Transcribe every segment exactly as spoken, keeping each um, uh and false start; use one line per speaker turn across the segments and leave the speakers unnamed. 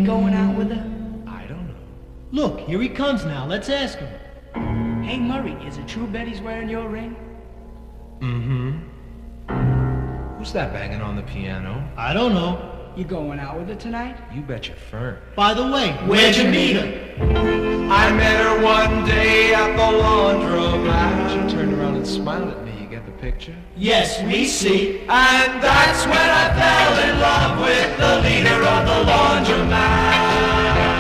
going out with her?
I don't know.
Look, here he comes now. Let's ask him.
Hey, Murray, is it true Betty's wearing your ring?
Mm-hmm. Who's that banging on the piano?
I don't know.
You going out with her tonight?
You bet your fern.
By the way, where'd you meet her?
I met her one day at the laundromat. She turned around and smiled at me. You get the picture?
Yes, we see.
And that's when I fell in love with the leader of the laundromat.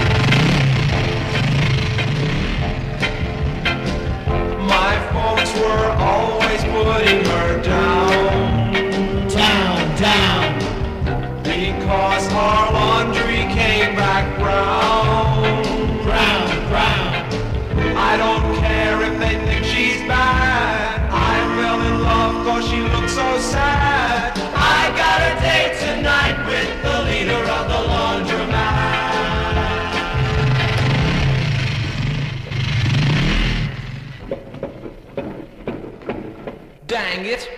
My folks were always putting her down.
Down, down.
Because our laundry came back brown.
Brown, brown.
I don't care if they think she's bad. I fell in love cause she looked so sad. I got a date tonight with the leader of the laundromat. Dang it.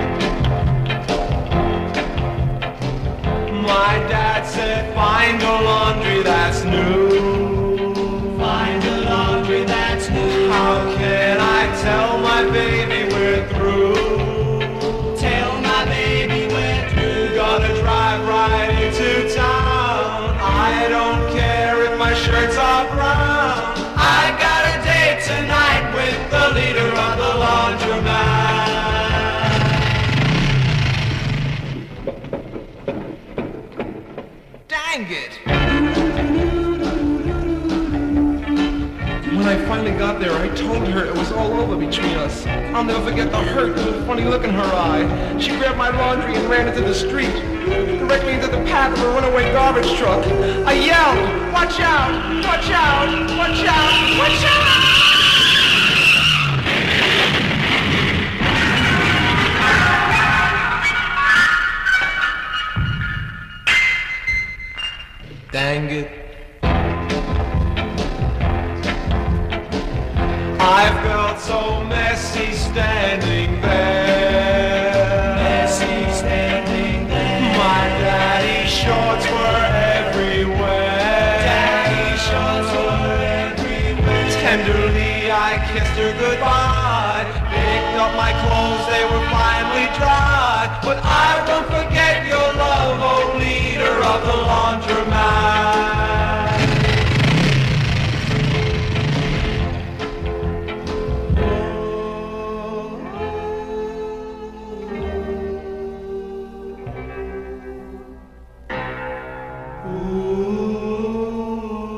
My dad said, find a laundry that's new.
Find a laundry that's new.
How can I tell my baby we're through?
Tell my baby we're through.
Gonna drive right into town. I don't care if my shirts are brown. I got a date tonight with the leader of the laundromat. Dang it! When I finally got there, I told her it was all over between us. I'll never forget the hurt and the funny look in her eye. She grabbed my laundry and ran into the street, directly into the path of a runaway garbage truck. I yelled, watch out, watch out, watch out, watch out! Dang it. I felt so messy standing there.
Messy standing there.
My daddy's shorts were everywhere.
Daddy's shorts were everywhere.
Tenderly I kissed her goodbye. Picked up my clothes, they were finally dry. But I won't forget your love, oh leader of the laundromat.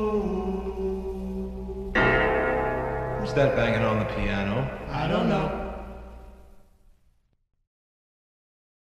Who's that banging on the piano?
I don't know.